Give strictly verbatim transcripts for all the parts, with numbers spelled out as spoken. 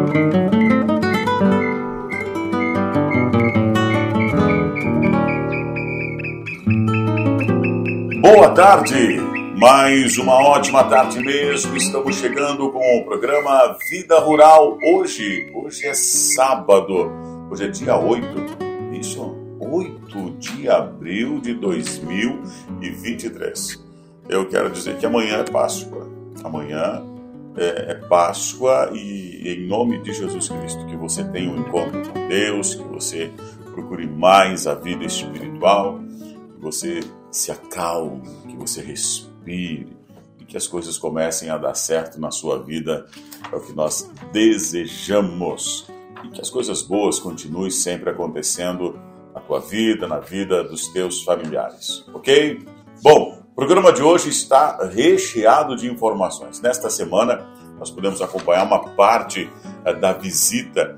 Boa tarde, mais uma ótima tarde mesmo, estamos chegando com o programa Vida Rural, hoje, hoje é sábado, hoje é dia oito, isso, oito de abril de dois mil e vinte e três, eu quero dizer que amanhã é Páscoa, amanhã é, é Páscoa e em nome de Jesus Cristo, que você tenha um encontro com Deus, que você procure mais a vida espiritual, que você se acalme, que você respire e que as coisas comecem a dar certo na sua vida, é o que nós desejamos, e que as coisas boas continuem sempre acontecendo na tua vida, na vida dos teus familiares, ok? Bom, o programa de hoje está recheado de informações. Nesta semana nós podemos acompanhar uma parte uh, da visita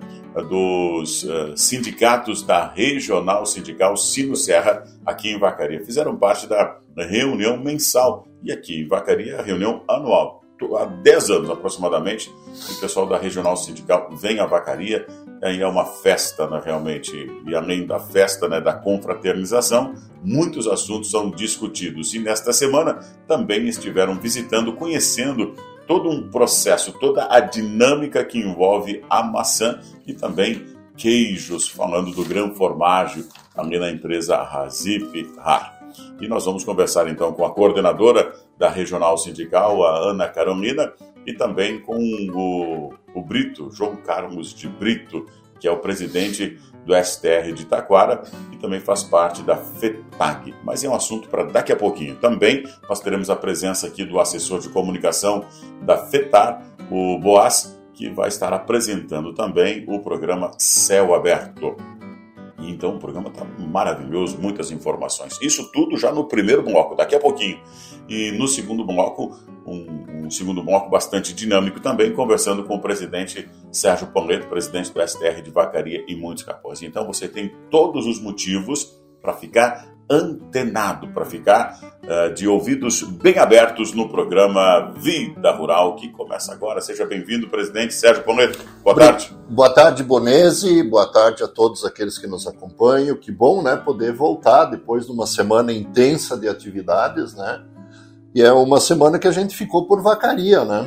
dos uh, sindicatos da Regional Sindical Sino-Serra aqui em Vacaria. Fizeram parte da reunião mensal e aqui em Vacaria a reunião anual. Há dez anos aproximadamente o pessoal da Regional Sindical vem a Vacaria e é uma festa, né, realmente, e além da festa, né, da confraternização, muitos assuntos são discutidos e nesta semana também estiveram visitando, conhecendo todo um processo, toda a dinâmica que envolve a maçã e também queijos, falando do grão formágio, ali na empresa Razip Har. E nós vamos conversar então com a coordenadora da Regional Sindical, a Ana Carolina, e também com o, o Brito, João Carlos de Brito, que é o presidente do S T R de Taquara e também faz parte da FETAG. Mas é um assunto para daqui a pouquinho. Também nós teremos a presença aqui do assessor de comunicação da FETAR, o Boaz, que vai estar apresentando também o programa Céu Aberto. E então o programa está maravilhoso, muitas informações. Isso tudo já no primeiro bloco, daqui a pouquinho. E no segundo bloco, um, um segundo bloco bastante dinâmico também, conversando com o presidente Sérgio Pauleto, presidente do S T R de Vacaria e Montes Capões. Então você tem todos os motivos para ficar antenado, para ficar uh, de ouvidos bem abertos no programa Vida Rural, que começa agora. Seja bem-vindo, presidente Sérgio Pauleto. Boa tarde. Boa tarde, Bonese. Boa tarde a todos aqueles que nos acompanham. Que bom, né, poder voltar depois de uma semana intensa de atividades, né? E é uma semana que a gente ficou por Vacaria, né?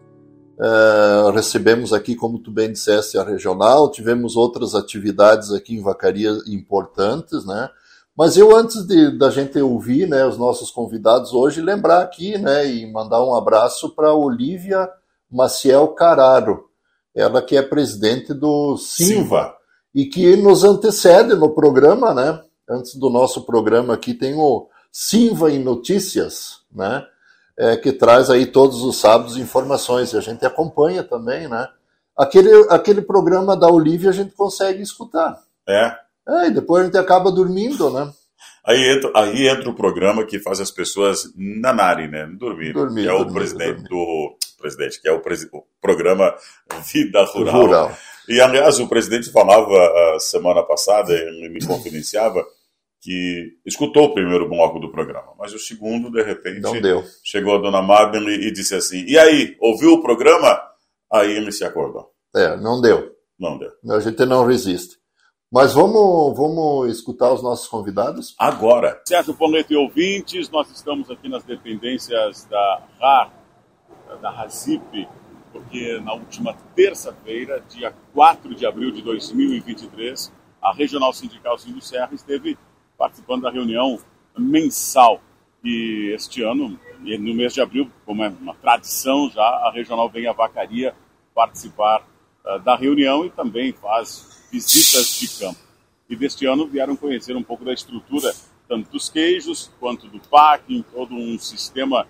Uh, recebemos aqui, como tu bem disseste, a regional, tivemos outras atividades aqui em Vacaria importantes, né? Mas eu, antes de, da gente ouvir, né, os nossos convidados hoje, lembrar aqui, né, e mandar um abraço para Olívia Maciel Carraro, ela que é presidente do Sinva, e que nos antecede no programa, né? Antes do nosso programa aqui tem o Sinva em Notícias, né? É, que traz aí todos os sábados informações, e a gente acompanha também, né? Aquele, aquele programa da Olívia a gente consegue escutar. É. É, e depois a gente acaba dormindo, né? Aí entra, aí entra o programa que faz as pessoas nanarem, né? Dormir. Dormir, que é o dormir, presidente dormir. do... Presidente, que é o, presi, o programa Vida Rural. Rural. E, aliás, o presidente falava a semana passada, ele me confidenciava, que escutou o primeiro bloco do programa, mas o segundo, de repente, não deu. Chegou a dona Magdalene e disse assim, e aí, ouviu o programa? Aí ele se acordou. É, não deu. Não deu. A gente não resiste. Mas vamos, vamos escutar os nossos convidados? Agora. Sérgio Pauleto e ouvintes, nós estamos aqui nas dependências da R A R, da Razip, porque na última terça-feira, dia quatro de abril de dois mil e vinte e três, a Regional Sindical Sino-Serra esteve participando da reunião mensal. E este ano, no mês de abril, como é uma tradição já, a Regional vem a Vacaria participar uh, da reunião e também faz visitas de campo. E deste ano vieram conhecer um pouco da estrutura, tanto dos queijos quanto do packing, todo um sistema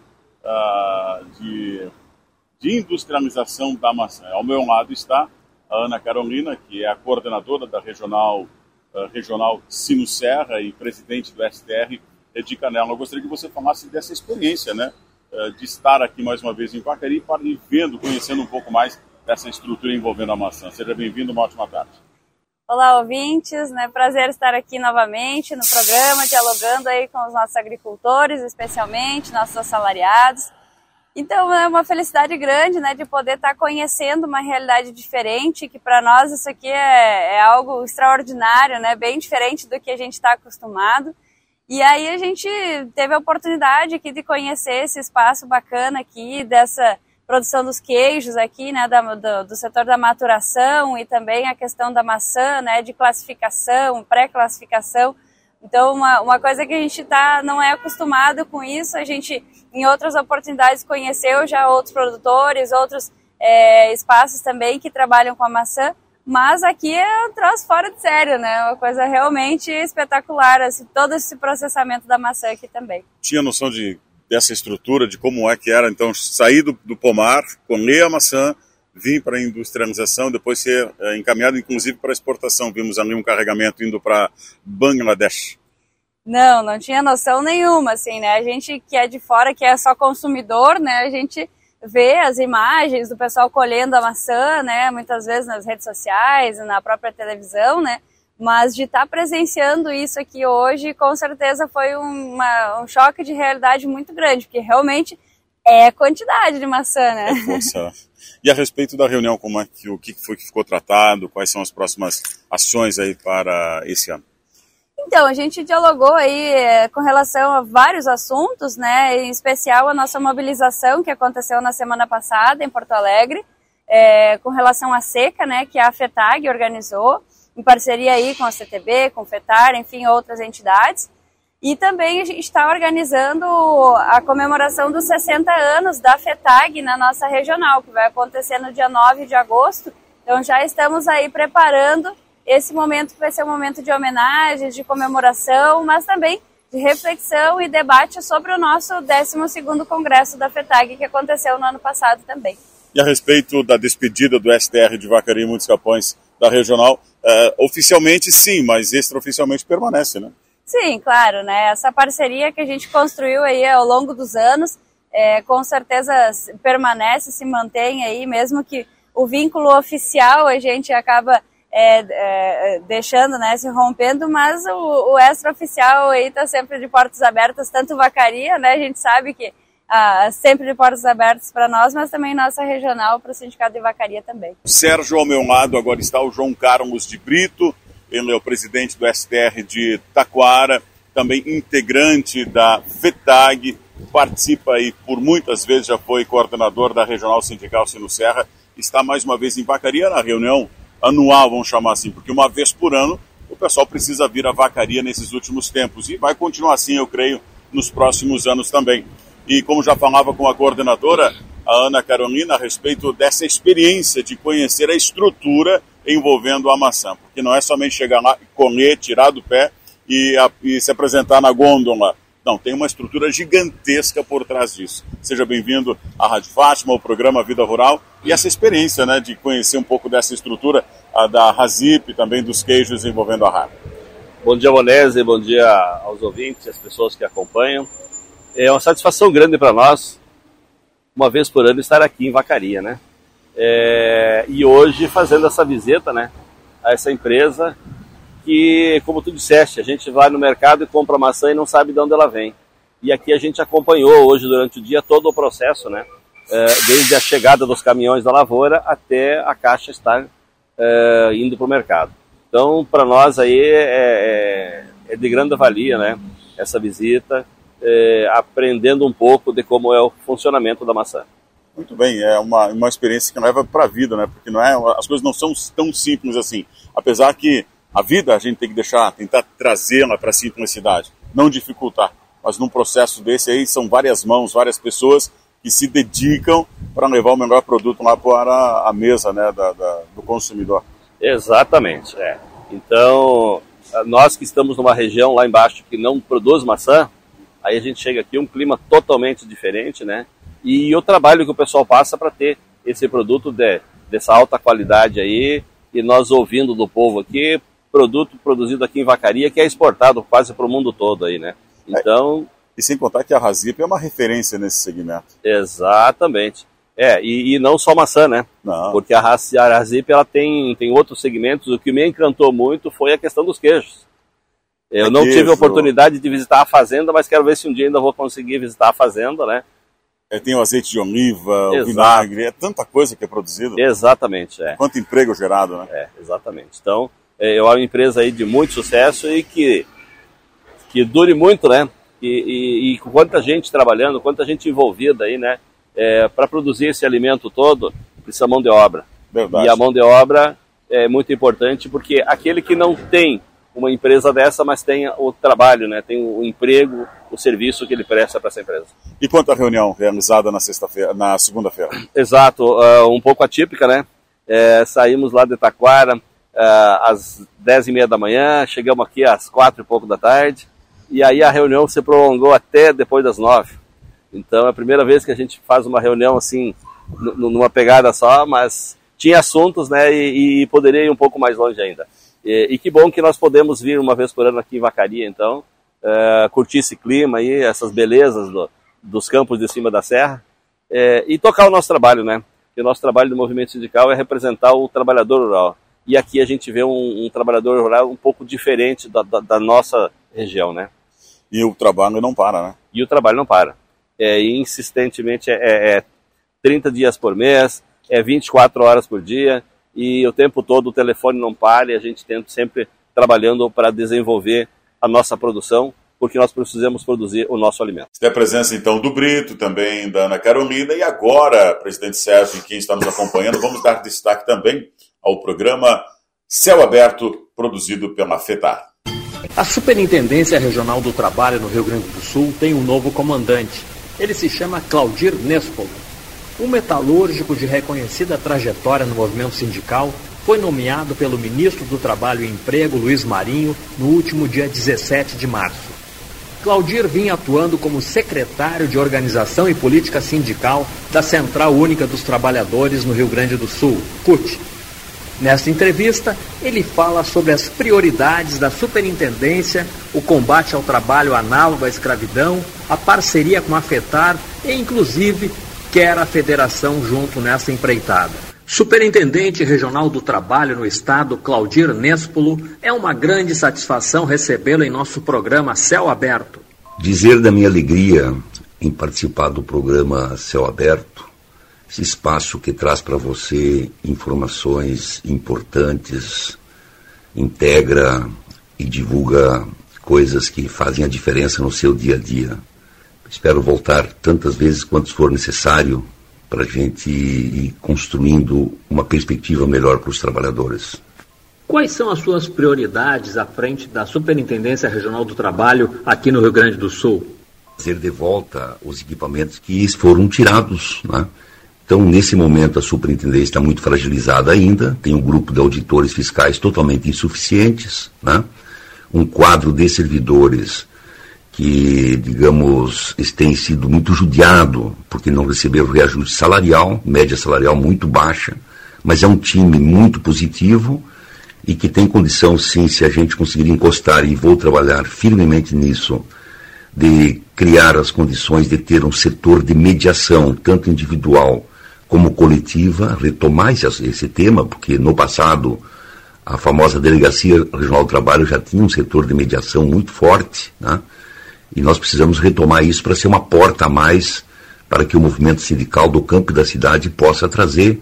uh, de, de industrialização da maçã. Ao meu lado está a Ana Carolina, que é a coordenadora da Regional, uh, regional Sino-Serra e presidente do S T R de Canela. Eu gostaria que você falasse dessa experiência, né, uh, de estar aqui mais uma vez em Vacaria e vendo, conhecendo um pouco mais dessa estrutura envolvendo a maçã. Seja bem-vindo, uma ótima tarde. Olá, ouvintes, né? Prazer estar aqui novamente no programa, dialogando aí com os nossos agricultores, especialmente nossos assalariados. Então é uma felicidade grande, né, de poder estar conhecendo uma realidade diferente, que para nós isso aqui é, é algo extraordinário, né, bem diferente do que a gente está acostumado. E aí a gente teve a oportunidade aqui de conhecer esse espaço bacana aqui, dessa produção dos queijos aqui, né, da, do, do setor da maturação e também a questão da maçã, né, de classificação, pré-classificação. Então, uma, uma coisa que a gente tá, não é acostumado com isso, a gente, em outras oportunidades, conheceu já outros produtores, outros é, espaços também que trabalham com a maçã, mas aqui é um troço fora de sério, né? Uma coisa realmente espetacular, assim, todo esse processamento da maçã aqui também. Tinha noção de, dessa estrutura, de como é que era, então, sair do, do pomar, colher a maçã, vir para a industrialização, depois ser é, encaminhado, inclusive, para exportação. Vimos ali um carregamento indo para Bangladesh. Não, não tinha noção nenhuma, assim, né? A gente que é de fora, que é só consumidor, né? A gente vê as imagens do pessoal colhendo a maçã, né? Muitas vezes nas redes sociais, na própria televisão, né? Mas de estar presenciando isso aqui hoje, com certeza foi uma, um choque de realidade muito grande, porque realmente é quantidade de maçã, né? É força. E a respeito da reunião, como é que, o que foi que ficou tratado, quais são as próximas ações aí para esse ano? Então, a gente dialogou aí é, com relação a vários assuntos, né, em especial a nossa mobilização que aconteceu na semana passada em Porto Alegre, é, com relação à seca, né, que a FETAG organizou, em parceria aí com a C T B, com o FETAR, enfim, outras entidades. E também a gente está organizando a comemoração dos sessenta anos da FETAG na nossa regional, que vai acontecer no dia nove de agosto. Então já estamos aí preparando esse momento que vai ser um momento de homenagem, de comemoração, mas também de reflexão e debate sobre o nosso décimo segundo Congresso da FETAG, que aconteceu no ano passado também. E a respeito da despedida do S T R de Vacaria e Muitos Capões da regional, é, oficialmente sim, mas extraoficialmente permanece, né? Sim, claro, né? Essa parceria que a gente construiu aí ao longo dos anos, é, com certeza permanece, se mantém aí, mesmo que o vínculo oficial a gente acaba é, é, deixando, né, se rompendo, mas o, o extraoficial aí está sempre de portas abertas, tanto Vacaria, né? A gente sabe que ah, sempre de portas abertas para nós, mas também nossa regional para o Sindicato de Vacaria também. Sérgio, ao meu lado, agora está o João Carlos de Brito. Ele é o presidente do S T R de Taquara, também integrante da FETAG, participa aí por muitas vezes, já foi coordenador da Regional Sindical Sino Serra, está mais uma vez em Vacaria na reunião anual, vamos chamar assim, porque uma vez por ano o pessoal precisa vir a Vacaria nesses últimos tempos e vai continuar assim, eu creio, nos próximos anos também. E como já falava com a coordenadora, a Ana Carolina, a respeito dessa experiência de conhecer a estrutura envolvendo a maçã, porque não é somente chegar lá, colher, tirar do pé e, a, e se apresentar na gôndola. Não, tem uma estrutura gigantesca por trás disso. Seja bem-vindo à Rádio Fátima, ao programa Vida Rural, e essa experiência, né, de conhecer um pouco dessa estrutura, a da Razip, também dos queijos envolvendo a R A R. Bom dia, Bonese, bom dia aos ouvintes, às pessoas que acompanham. É uma satisfação grande para nós, uma vez por ano, estar aqui em Vacaria, né? É, e hoje fazendo essa visita, né, a essa empresa que, como tu disseste, a gente vai no mercado e compra maçã e não sabe de onde ela vem. E aqui a gente acompanhou hoje durante o dia todo o processo, né, é, desde a chegada dos caminhões da lavoura até a caixa estar é, indo para o mercado. Então, para nós aí é, é, é de grande valia, né, essa visita, é, aprendendo um pouco de como é o funcionamento da maçã. Muito bem, é uma, uma experiência que leva para a vida, né? Porque não é, as coisas não são tão simples assim. Apesar que a vida a gente tem que deixar, tentar trazê-la para a simplicidade, não dificultar. Mas num processo desse aí são várias mãos, várias pessoas que se dedicam para levar o melhor produto lá para a mesa, né, da, da, do consumidor. Exatamente, é. Então, nós que estamos numa região lá embaixo que não produz maçã, aí a gente chega aqui um clima totalmente diferente, né? E o trabalho que o pessoal passa para ter esse produto de, dessa alta qualidade aí, e nós ouvindo do povo aqui, produto produzido aqui em Vacaria, que é exportado quase para o mundo todo aí, né? Então... É, e sem contar que a Razip é uma referência nesse segmento. Exatamente. É, e, e não só maçã, né? Não. Porque a Razip, ela tem, tem outros segmentos. O que me encantou muito foi a questão dos queijos. Eu é não queijo. tive a oportunidade de visitar a fazenda, mas quero ver se um dia ainda vou conseguir visitar a fazenda, né? É, tem o azeite de oliva, Exato. o vinagre, é tanta coisa que é produzido. Exatamente, é. Quanto emprego gerado, né? É, exatamente. Então, é, é uma empresa aí de muito sucesso e que, que dure muito, né? E, e, e com quanta gente trabalhando, quanta gente envolvida aí, né? É, para produzir esse alimento todo, precisa mão de obra. Verdade. E a mão de obra é muito importante porque aquele que não tem uma empresa dessa, mas tem o trabalho, né? Tem o emprego, o serviço que ele presta para essa empresa. E quanto à reunião realizada na sexta-feira, na segunda-feira? Exato, uh, um pouco atípica, né? É, saímos lá de Taquara uh, às dez e meia da manhã, chegamos aqui às quatro e pouco da tarde, e aí a reunião se prolongou até depois das nove. Então é a primeira vez que a gente faz uma reunião assim, numa pegada só, mas tinha assuntos, né? E, e poderia ir um pouco mais longe ainda. E, e que bom que nós podemos vir uma vez por ano aqui em Vacaria, então, uh, curtir esse clima aí, essas belezas do, dos campos de cima da serra, é, e tocar o nosso trabalho, né? Porque o nosso trabalho do movimento sindical é representar o trabalhador rural. E aqui a gente vê um, um trabalhador rural um pouco diferente da, da, da nossa região, né? E o trabalho não para, né? E o trabalho não para. É, e insistentemente é, é trinta dias por mês, é vinte e quatro horas por dia, e o tempo todo o telefone não para, e a gente tenta sempre trabalhando para desenvolver a nossa produção, porque nós precisamos produzir o nosso alimento. Tem a presença, então, do Brito, também da Ana Carolina, e agora, presidente Sérgio, quem está nos acompanhando, vamos dar destaque também ao programa Céu Aberto, produzido pela FETAR. A Superintendência Regional do Trabalho no Rio Grande do Sul tem um novo comandante. Ele se chama Claudir Nespolo. Um metalúrgico de reconhecida trajetória no movimento sindical foi nomeado pelo ministro do Trabalho e Emprego, Luiz Marinho, no último dia dezessete de março. Claudir vinha atuando como secretário de Organização e Política Sindical da Central Única dos Trabalhadores no Rio Grande do Sul, C U T. Nesta entrevista, ele fala sobre as prioridades da superintendência, o combate ao trabalho análogo à escravidão, a parceria com a FETAR e, inclusive, quer a federação junto nessa empreitada. Superintendente Regional do Trabalho no Estado, Claudir Nespolo, é uma grande satisfação recebê-lo em nosso programa Céu Aberto. Dizer da minha alegria em participar do programa Céu Aberto, esse espaço que traz para você informações importantes, integra e divulga coisas que fazem a diferença no seu dia a dia. Espero voltar tantas vezes quanto for necessário para a gente ir construindo uma perspectiva melhor para os trabalhadores. Quais são as suas prioridades à frente da Superintendência Regional do Trabalho aqui no Rio Grande do Sul? Trazer de volta os equipamentos que foram tirados, né? Então, nesse momento, a superintendência está muito fragilizada ainda, tem um grupo de auditores fiscais totalmente insuficientes, né? Um quadro de servidores que, digamos, tem sido muito judiado porque não receberam reajuste salarial, média salarial muito baixa, mas é um time muito positivo e que tem condição, sim, se a gente conseguir encostar, e vou trabalhar firmemente nisso, de criar as condições de ter um setor de mediação, tanto individual como coletiva, retomar esse, esse tema, porque no passado a famosa Delegacia Regional do Trabalho já tinha um setor de mediação muito forte, né? E nós precisamos retomar isso para ser uma porta a mais para que o movimento sindical do campo e da cidade possa trazer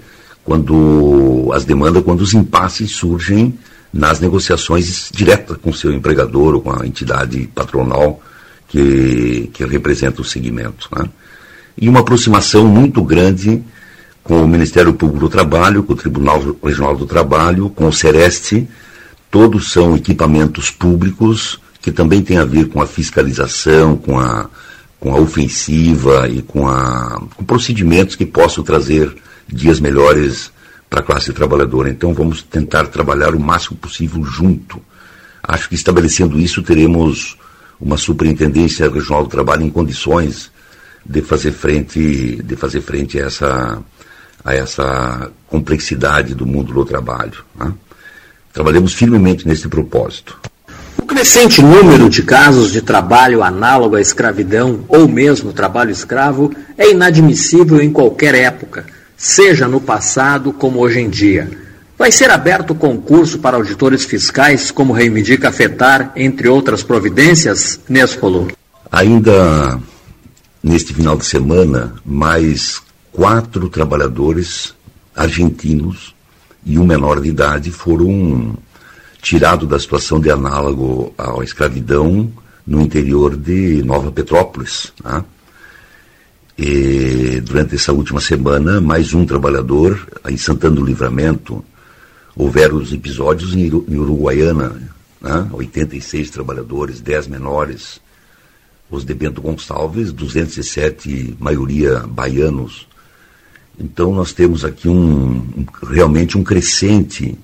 quando as demandas, quando os impasses surgem nas negociações diretas com o seu empregador ou com a entidade patronal que, que representa o segmento, né? E uma aproximação muito grande com o Ministério Público do Trabalho, com o Tribunal Regional do Trabalho, com o Sereste. Todos são equipamentos públicos que também têm a ver com a fiscalização, com a, com a ofensiva e com, a, com procedimentos que possam trazer dias melhores para a classe trabalhadora. Então vamos tentar trabalhar o máximo possível junto. Acho que estabelecendo isso teremos uma superintendência regional do trabalho em condições de fazer frente, de fazer frente a essa, a essa complexidade do mundo do trabalho, né? Trabalhamos firmemente nesse propósito. O crescente número de casos de trabalho análogo à escravidão ou mesmo trabalho escravo é inadmissível em qualquer época, seja no passado como hoje em dia. Vai ser aberto concurso para auditores fiscais, como reivindica a FETAR, entre outras providências, Nespolo? Ainda neste final de semana, mais quatro trabalhadores argentinos e um menor de idade foram tirados da situação de análogo à escravidão no interior de Nova Petrópolis. Né? E durante essa última semana, mais um trabalhador, em Santana do Livramento, houveram os episódios em Uruguaiana, né? oitenta e seis trabalhadores, dez menores, os de Bento Gonçalves, duzentos e sete, maioria baianos. Então nós temos aqui um, um, realmente um crescente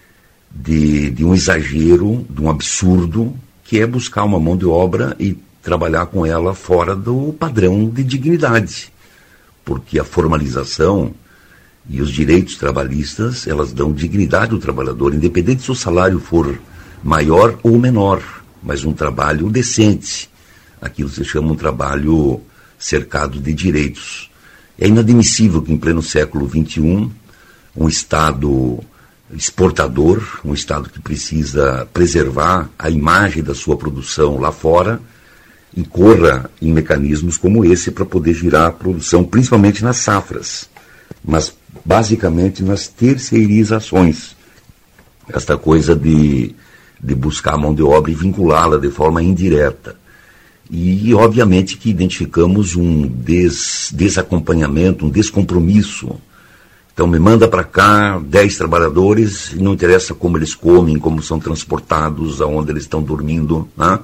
de, de um exagero, de um absurdo, que é buscar uma mão de obra e trabalhar com ela fora do padrão de dignidade. Porque a formalização e os direitos trabalhistas, elas dão dignidade ao trabalhador, independente se o salário for maior ou menor, mas um trabalho decente. Aquilo se chama um trabalho cercado de direitos. É inadmissível que em pleno século vinte e um, um Estado exportador, um Estado que precisa preservar a imagem da sua produção lá fora, incorra em mecanismos como esse para poder girar a produção, principalmente nas safras, mas basicamente nas terceirizações. Esta coisa de, de buscar a mão de obra e vinculá-la de forma indireta. E, obviamente, que identificamos um des, desacompanhamento, um descompromisso. Então, me manda para cá dez trabalhadores, e não interessa como eles comem, como são transportados, aonde eles estão dormindo, né?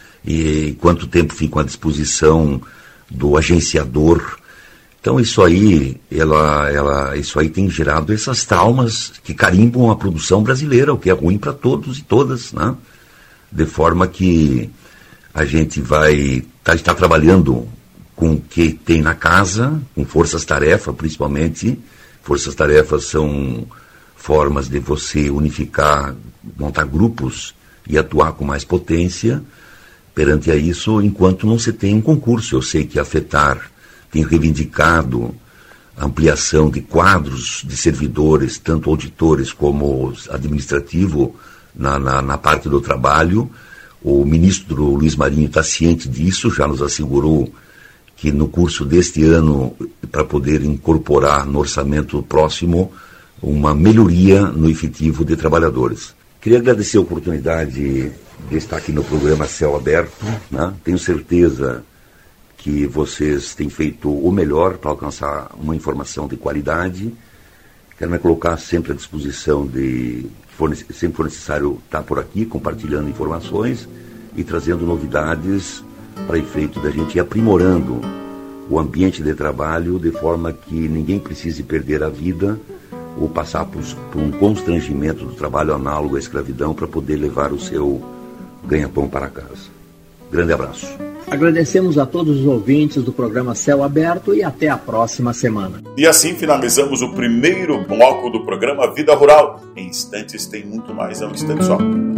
E quanto tempo ficam à disposição do agenciador. Então, isso aí, ela, ela, isso aí tem gerado essas traumas que carimbam a produção brasileira, o que é ruim para todos e todas, né? De forma que a gente vai tá, estar trabalhando com o que tem na casa, com forças-tarefa, principalmente. Forças-tarefas são formas de você unificar, montar grupos e atuar com mais potência perante a isso, enquanto não se tem um concurso. Eu sei que a FETAR tem reivindicado a ampliação de quadros de servidores, tanto auditores como administrativo, na, na, na parte do trabalho. O ministro Luiz Marinho está ciente disso, já nos assegurou que no curso deste ano, para poder incorporar no orçamento próximo, uma melhoria no efetivo de trabalhadores. Queria agradecer a oportunidade de estar aqui no programa Céu Aberto, né? Tenho certeza que vocês têm feito o melhor para alcançar uma informação de qualidade. Quero me colocar sempre à disposição de... For, sempre for necessário estar por aqui, compartilhando informações e trazendo novidades para efeito da gente ir aprimorando o ambiente de trabalho de forma que ninguém precise perder a vida ou passar por, por um constrangimento do trabalho análogo à escravidão para poder levar o seu ganha-pão para casa. Grande abraço. Agradecemos a todos os ouvintes do programa Céu Aberto e até a próxima semana. E assim finalizamos o primeiro bloco do programa Vida Rural. Em instantes tem muito mais, é um instante só.